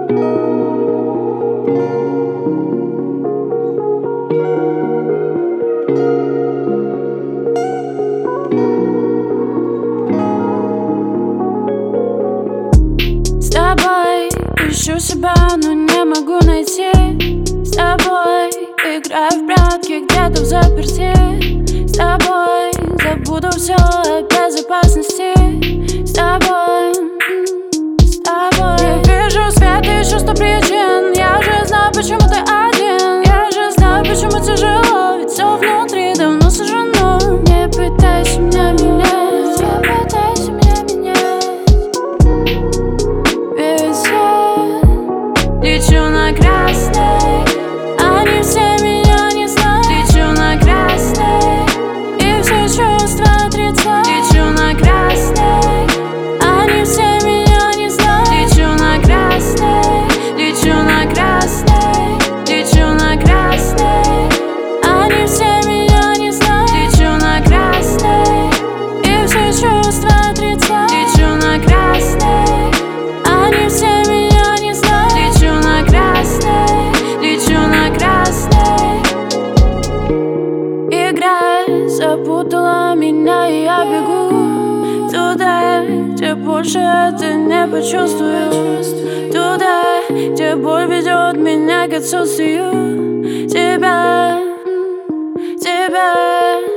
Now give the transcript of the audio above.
С тобой ищу себя, но не могу найти. С тобой играю в прятки где-то в заперти. С тобой забуду все о безопасности. С тобой, с тобой. Я вижу свет и чувство причин. Я уже знаю, почему ты один. Я уже знаю, почему тяжело. Ведь все внутри давно сожжено. Не пытайся меня менять, не пытайся меня менять. Ведь я лечу на красный. Они все меня не знают. Лечу на красный и все чувства отрицаю. Лечу на красный. Они все меня не знают. Лечу на красный. Лечу на красный. Лечу на красный. Они все меня не знают. Лечу на красный и все чувства отрицаю. Лечу на красный. Они все меня не знают. Лечу на красный. Лечу на красный. Игра запутала меня, и я бегу туда, где больше это не почувствую. Туда, где боль ведет меня к отсутствию тебя, тебя.